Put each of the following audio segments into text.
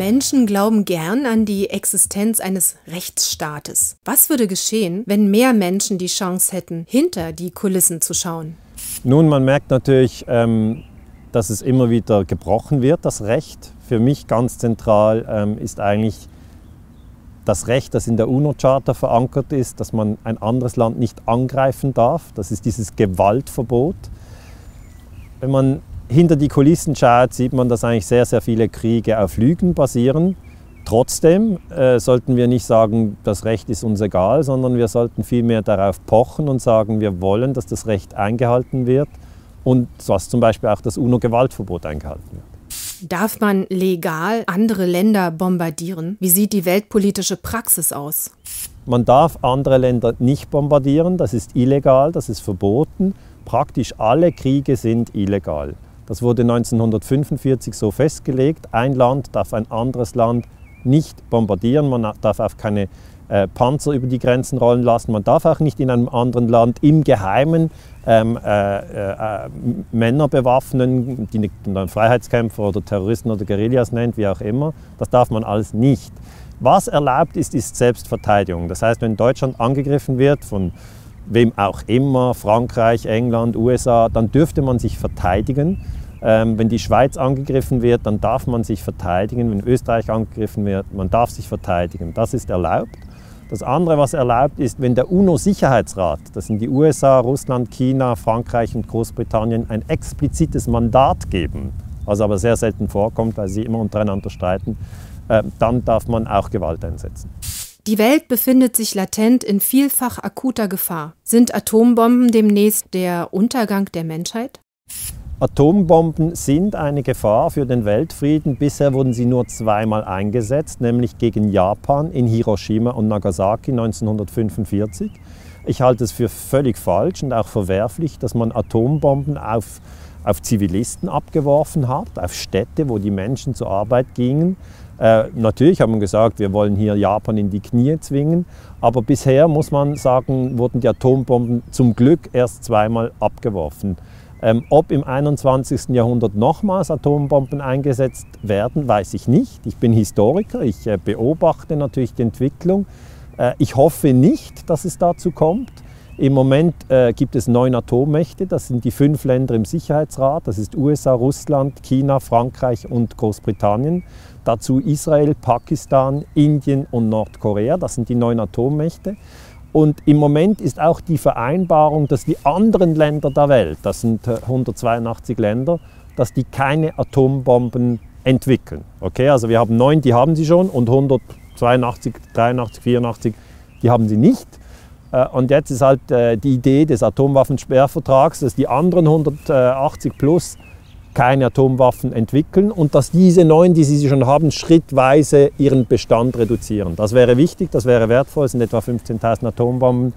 Menschen glauben gern an die Existenz eines Rechtsstaates. Was würde geschehen, wenn mehr Menschen die Chance hätten, hinter die Kulissen zu schauen? Nun, man merkt natürlich, dass es immer wieder gebrochen wird, das Recht. Für mich ganz zentral ist eigentlich das Recht, das in der UNO-Charta verankert ist, dass man ein anderes Land nicht angreifen darf. Das ist dieses Gewaltverbot. Wenn man hinter die Kulissen schaut, sieht man, dass eigentlich sehr, sehr viele Kriege auf Lügen basieren. Trotzdem sollten wir nicht sagen, das Recht ist uns egal, sondern wir sollten vielmehr darauf pochen und sagen, wir wollen, dass das Recht eingehalten wird und dass zum Beispiel auch das UNO-Gewaltverbot eingehalten wird. Darf man legal andere Länder bombardieren? Wie sieht die weltpolitische Praxis aus? Man darf andere Länder nicht bombardieren, das ist illegal, das ist verboten. Praktisch alle Kriege sind illegal. Das wurde 1945 so festgelegt. Ein Land darf ein anderes Land nicht bombardieren, man darf auch keine Panzer über die Grenzen rollen lassen, man darf auch nicht in einem anderen Land im Geheimen Männer bewaffnen, die man Freiheitskämpfer oder Terroristen oder Guerillas nennt, wie auch immer. Das darf man alles nicht. Was erlaubt ist, ist Selbstverteidigung. Das heißt, wenn Deutschland angegriffen wird von wem auch immer, Frankreich, England, USA, dann dürfte man sich verteidigen. Wenn die Schweiz angegriffen wird, dann darf man sich verteidigen. Wenn Österreich angegriffen wird, man darf sich verteidigen. Das ist erlaubt. Das andere, was erlaubt ist, wenn der UNO-Sicherheitsrat, das sind die USA, Russland, China, Frankreich und Großbritannien, ein explizites Mandat geben, was aber sehr selten vorkommt, weil sie immer untereinander streiten, dann darf man auch Gewalt einsetzen. Die Welt befindet sich latent in vielfach akuter Gefahr. Sind Atombomben demnächst der Untergang der Menschheit? Atombomben sind eine Gefahr für den Weltfrieden. Bisher wurden sie nur zweimal eingesetzt, nämlich gegen Japan in Hiroshima und Nagasaki 1945. Ich halte es für völlig falsch und auch verwerflich, dass man Atombomben auf Zivilisten abgeworfen hat, auf Städte, wo die Menschen zur Arbeit gingen. Natürlich haben wir gesagt, wir wollen hier Japan in die Knie zwingen, aber bisher, muss man sagen, wurden die Atombomben zum Glück erst zweimal abgeworfen. Ob im 21. Jahrhundert nochmals Atombomben eingesetzt werden, weiß ich nicht. Ich bin Historiker, ich beobachte natürlich die Entwicklung. Ich hoffe nicht, dass es dazu kommt. Im Moment gibt es 9 Atommächte, das sind die 5 Länder im Sicherheitsrat, das ist USA, Russland, China, Frankreich und Großbritannien. Dazu Israel, Pakistan, Indien und Nordkorea, das sind die 9 Atommächte. Und im Moment ist auch die Vereinbarung, dass die anderen Länder der Welt, das sind 182 Länder, dass die keine Atombomben entwickeln. Okay, also wir haben 9, die haben sie schon, und 182, 83, 84, die haben sie nicht. Und jetzt ist halt die Idee des Atomwaffensperrvertrags, dass die anderen 180 plus keine Atomwaffen entwickeln und dass diese 9, die sie schon haben, schrittweise ihren Bestand reduzieren. Das wäre wichtig, das wäre wertvoll, es sind etwa 15.000 Atombomben.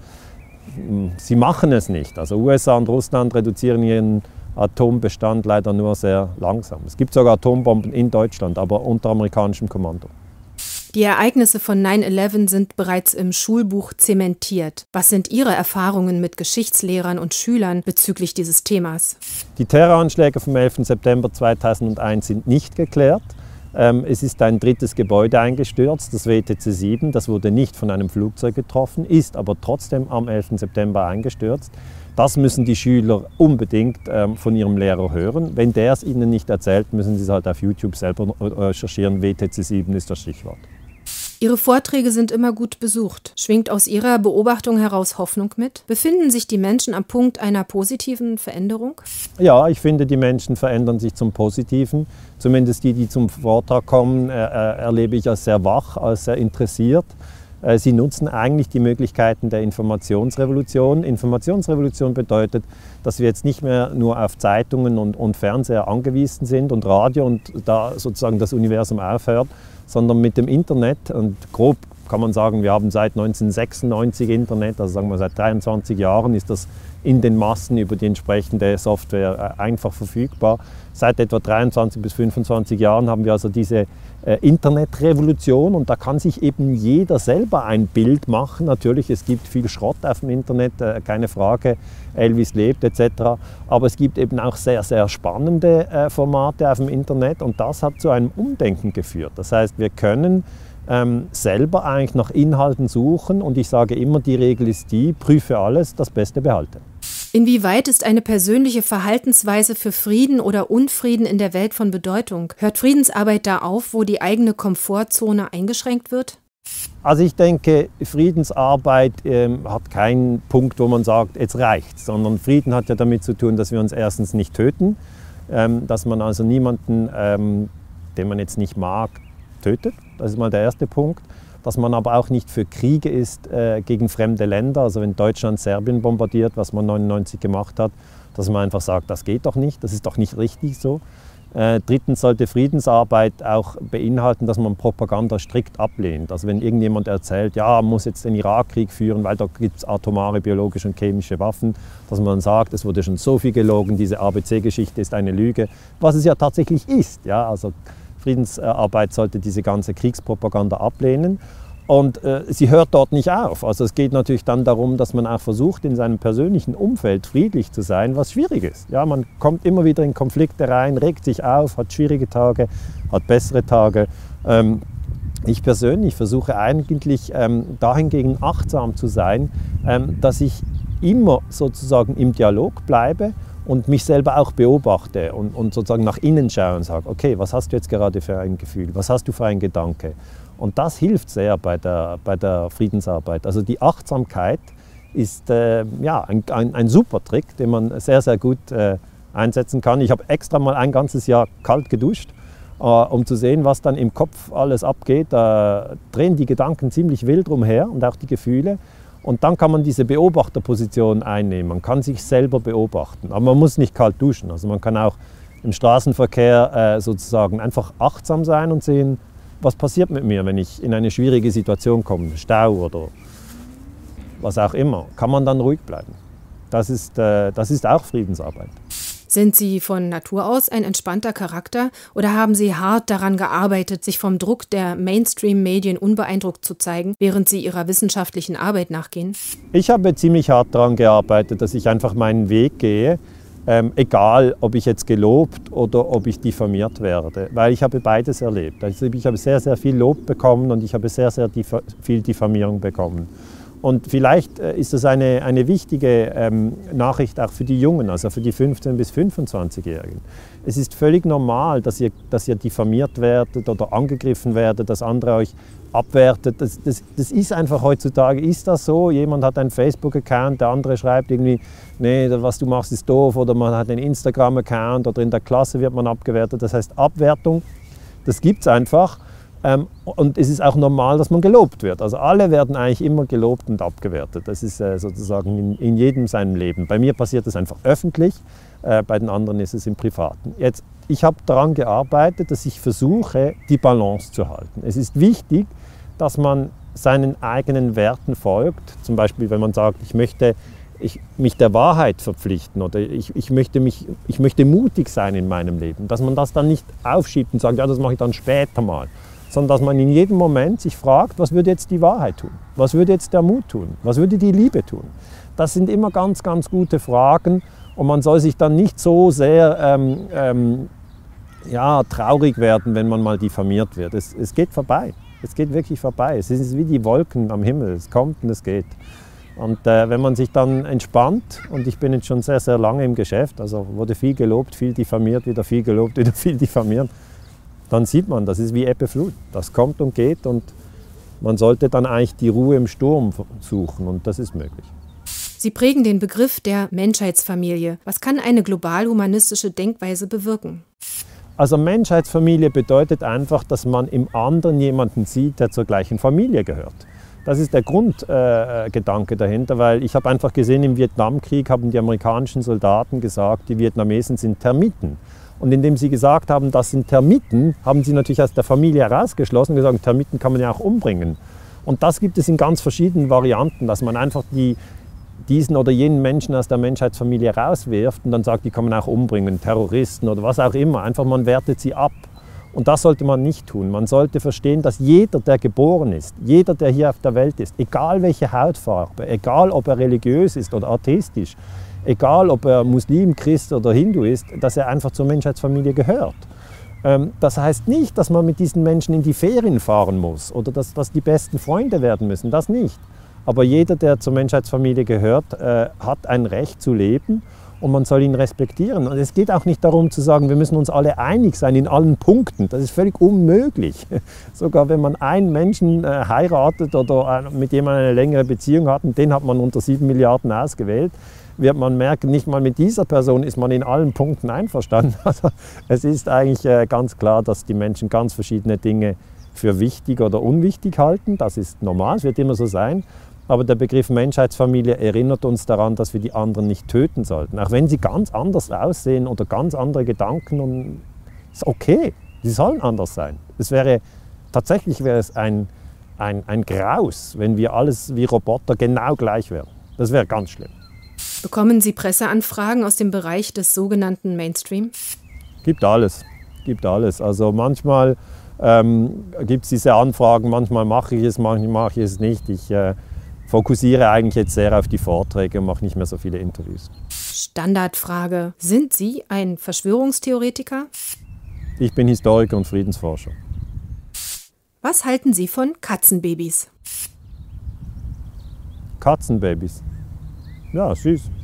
Sie machen es nicht. Also USA und Russland reduzieren ihren Atombestand leider nur sehr langsam. Es gibt sogar Atombomben in Deutschland, aber unter amerikanischem Kommando. Die Ereignisse von 9/11 sind bereits im Schulbuch zementiert. Was sind Ihre Erfahrungen mit Geschichtslehrern und Schülern bezüglich dieses Themas? Die Terroranschläge vom 11. September 2001 sind nicht geklärt. Es ist ein drittes Gebäude eingestürzt, das WTC 7. Das wurde nicht von einem Flugzeug getroffen, ist aber trotzdem am 11. September eingestürzt. Das müssen die Schüler unbedingt von ihrem Lehrer hören. Wenn der es ihnen nicht erzählt, müssen sie es halt auf YouTube selber recherchieren. WTC 7 ist das Stichwort. Ihre Vorträge sind immer gut besucht. Schwingt aus Ihrer Beobachtung heraus Hoffnung mit? Befinden sich die Menschen am Punkt einer positiven Veränderung? Ja, ich finde, die Menschen verändern sich zum Positiven. Zumindest die zum Vortrag kommen, erlebe ich als sehr wach, als sehr interessiert. Sie nutzen eigentlich die Möglichkeiten der Informationsrevolution. Informationsrevolution bedeutet, dass wir jetzt nicht mehr nur auf Zeitungen und Fernseher angewiesen sind und Radio und da sozusagen das Universum aufhört, sondern mit dem Internet, und grob kann man sagen, wir haben seit 1996 Internet, also sagen wir seit 23 Jahren ist das in den Massen über die entsprechende Software einfach verfügbar. Seit etwa 23 bis 25 Jahren haben wir also diese Internetrevolution und da kann sich eben jeder selber ein Bild machen. Natürlich, es gibt viel Schrott auf dem Internet, keine Frage, Elvis lebt etc. Aber es gibt eben auch sehr, sehr spannende Formate auf dem Internet und das hat zu einem Umdenken geführt. Das heißt, wir können selber eigentlich nach Inhalten suchen und ich sage immer, die Regel ist die, prüfe alles, das Beste behalte. Inwieweit ist eine persönliche Verhaltensweise für Frieden oder Unfrieden in der Welt von Bedeutung? Hört Friedensarbeit da auf, wo die eigene Komfortzone eingeschränkt wird? Also ich denke, Friedensarbeit hat keinen Punkt, wo man sagt, jetzt reicht's, sondern Frieden hat ja damit zu tun, dass wir uns erstens nicht töten, dass man also niemanden, den man jetzt nicht mag, tötet. Das ist mal der erste Punkt. Dass man aber auch nicht für Kriege ist gegen fremde Länder. Also wenn Deutschland Serbien bombardiert, was man 1999 gemacht hat, dass man einfach sagt, das geht doch nicht, das ist doch nicht richtig so. Drittens sollte Friedensarbeit auch beinhalten, dass man Propaganda strikt ablehnt. Also wenn irgendjemand erzählt, ja, man muss jetzt den Irakkrieg führen, weil da gibt es atomare, biologische und chemische Waffen, dass man sagt, es wurde schon so viel gelogen, diese ABC-Geschichte ist eine Lüge, was es ja tatsächlich ist. Ja, also Friedensarbeit sollte diese ganze Kriegspropaganda ablehnen und sie hört dort nicht auf. Also es geht natürlich dann darum, dass man auch versucht, in seinem persönlichen Umfeld friedlich zu sein, was schwierig ist. Ja, man kommt immer wieder in Konflikte rein, regt sich auf, hat schwierige Tage, hat bessere Tage. Ich persönlich versuche eigentlich dahingegen achtsam zu sein, dass ich immer sozusagen im Dialog bleibe und mich selber auch beobachte und sozusagen nach innen schaue und sage, okay, was hast du jetzt gerade für ein Gefühl, was hast du für einen Gedanke? Und das hilft sehr bei der Friedensarbeit. Also die Achtsamkeit ist ein super Trick, den man sehr, sehr gut einsetzen kann. Ich habe extra mal ein ganzes Jahr kalt geduscht, um zu sehen, was dann im Kopf alles abgeht. Da drehen die Gedanken ziemlich wild umher und auch die Gefühle. Und dann kann man diese Beobachterposition einnehmen. Man kann sich selber beobachten, aber man muss nicht kalt duschen. Also man kann auch im Straßenverkehr sozusagen einfach achtsam sein und sehen, was passiert mit mir, wenn ich in eine schwierige Situation komme, Stau oder was auch immer. Kann man dann ruhig bleiben. Das ist auch Friedensarbeit. Sind Sie von Natur aus ein entspannter Charakter oder haben Sie hart daran gearbeitet, sich vom Druck der Mainstream-Medien unbeeindruckt zu zeigen, während Sie Ihrer wissenschaftlichen Arbeit nachgehen? Ich habe ziemlich hart daran gearbeitet, dass ich einfach meinen Weg gehe, egal ob ich jetzt gelobt oder ob ich diffamiert werde, weil ich habe beides erlebt. Also ich habe sehr, sehr viel Lob bekommen und ich habe sehr, sehr viel Diffamierung bekommen. Und vielleicht ist das eine wichtige Nachricht auch für die Jungen, also für die 15- bis 25-Jährigen. Es ist völlig normal, dass ihr diffamiert werdet oder angegriffen werdet, dass andere euch abwertet. Das ist einfach heutzutage, ist das so? Jemand hat einen Facebook-Account, der andere schreibt irgendwie, nee, was du machst ist doof, oder man hat einen Instagram-Account oder in der Klasse wird man abgewertet. Das heißt, Abwertung, das gibt es einfach. Und es ist auch normal, dass man gelobt wird. Also alle werden eigentlich immer gelobt und abgewertet. Das ist sozusagen in jedem seinem Leben. Bei mir passiert das einfach öffentlich, bei den anderen ist es im Privaten. Jetzt, ich habe daran gearbeitet, dass ich versuche, die Balance zu halten. Es ist wichtig, dass man seinen eigenen Werten folgt. Zum Beispiel, wenn man sagt, ich möchte mich der Wahrheit verpflichten oder ich möchte mutig sein in meinem Leben. Dass man das dann nicht aufschiebt und sagt, ja, das mache ich dann später mal. Sondern dass man in jedem Moment sich fragt, was würde jetzt die Wahrheit tun? Was würde jetzt der Mut tun? Was würde die Liebe tun? Das sind immer ganz, ganz gute Fragen und man soll sich dann nicht so sehr traurig werden, wenn man mal diffamiert wird. Es geht vorbei. Es geht wirklich vorbei. Es ist wie die Wolken am Himmel. Es kommt und es geht. Und wenn man sich dann entspannt, und ich bin jetzt schon sehr, sehr lange im Geschäft, also wurde viel gelobt, viel diffamiert, wieder viel gelobt, wieder viel diffamiert, dann sieht man, das ist wie Ebbe Flut. Das kommt und geht und man sollte dann eigentlich die Ruhe im Sturm suchen und das ist möglich. Sie prägen den Begriff der Menschheitsfamilie. Was kann eine global-humanistische Denkweise bewirken? Also Menschheitsfamilie bedeutet einfach, dass man im anderen jemanden sieht, der zur gleichen Familie gehört. Das ist der Grundgedanke dahinter, weil ich habe einfach gesehen, im Vietnamkrieg haben die amerikanischen Soldaten gesagt, die Vietnamesen sind Termiten. Und indem sie gesagt haben, das sind Termiten, haben sie natürlich aus der Familie herausgeschlossen und gesagt, Termiten kann man ja auch umbringen. Und das gibt es in ganz verschiedenen Varianten, dass man einfach diesen oder jenen Menschen aus der Menschheitsfamilie rauswirft und dann sagt, die kann man auch umbringen, Terroristen oder was auch immer. Einfach, man wertet sie ab. Und das sollte man nicht tun. Man sollte verstehen, dass jeder, der geboren ist, jeder, der hier auf der Welt ist, egal welche Hautfarbe, egal ob er religiös ist oder atheistisch, egal ob er Muslim, Christ oder Hindu ist, dass er einfach zur Menschheitsfamilie gehört. Das heißt nicht, dass man mit diesen Menschen in die Ferien fahren muss oder dass die besten Freunde werden müssen, das nicht. Aber jeder, der zur Menschheitsfamilie gehört, hat ein Recht zu leben und man soll ihn respektieren. Und es geht auch nicht darum zu sagen, wir müssen uns alle einig sein in allen Punkten. Das ist völlig unmöglich. Sogar wenn man einen Menschen heiratet oder mit jemandem eine längere Beziehung hat, und den hat man unter 7 Milliarden ausgewählt, wird man merken, nicht mal mit dieser Person ist man in allen Punkten einverstanden. Also es ist eigentlich ganz klar, dass die Menschen ganz verschiedene Dinge für wichtig oder unwichtig halten. Das ist normal, es wird immer so sein. Aber der Begriff Menschheitsfamilie erinnert uns daran, dass wir die anderen nicht töten sollten. Auch wenn sie ganz anders aussehen oder ganz andere Gedanken, und ist okay, sie sollen anders sein. Tatsächlich wäre es ein Graus, wenn wir alles wie Roboter genau gleich wären. Das wäre ganz schlimm. Bekommen Sie Presseanfragen aus dem Bereich des sogenannten Mainstream? Gibt alles. Also manchmal gibt es diese Anfragen, manchmal mache ich es, manchmal mache ich es nicht. Ich fokussiere eigentlich jetzt sehr auf die Vorträge und mache nicht mehr so viele Interviews. Standardfrage: Sind Sie ein Verschwörungstheoretiker? Ich bin Historiker und Friedensforscher. Was halten Sie von Katzenbabys? Katzenbabys? Ja, süß.